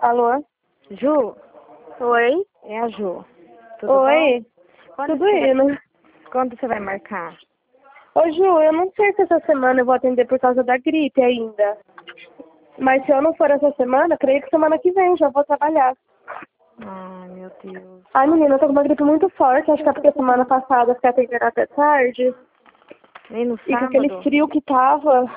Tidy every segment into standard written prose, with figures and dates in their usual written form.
Alô? Ju, Oi? é a Ju. Tudo Oi? bom? Quando Tudo você vai, indo. quando você vai marcar? Ô, Ju, eu não sei se essa semana eu vou atender por causa da gripe ainda. Mas se eu não for essa semana, creio que semana que vem já vou trabalhar. Ai, meu Deus. Ai, menina, eu tô com uma gripe muito forte. Acho que é porque semana passada eu fiquei atendendo até tarde. Nem no E com aquele sábado? frio que tava.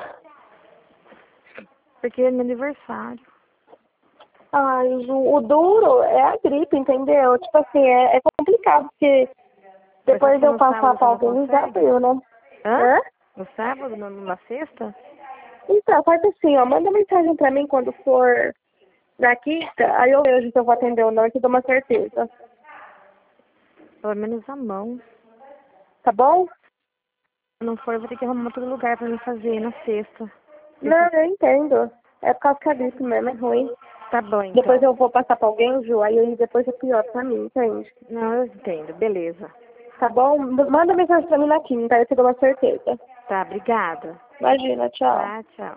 Porque é meu aniversário. Ai, Ju, o duro é a gripe, entendeu? Tipo assim, é complicado, porque Mas depois acho de que eu no passar sábado você pra não alguém, já consegue? deu, né? Hã? Hã? No sábado? Na sexta? Então, faz assim, ó, manda mensagem pra mim quando for na quinta, aí eu vejo se eu vou atender ou não e te dou uma certeza. Pelo menos a mão. Tá bom? Se não for, eu vou ter que arrumar outro lugar pra me fazer na sexta. Não, eu entendo. É por causa que a gripe mesmo é ruim. Tá bom, então. Depois eu vou passar pra alguém, Ju, aí depois é pior pra mim, entende? Não, eu entendo. Beleza. Tá bom? Manda mensagem pra mim na quinta, aí eu te dou uma certeza. Tá, obrigada. Imagina, tchau. Tá, tchau.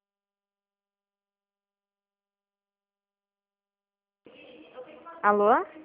Alô?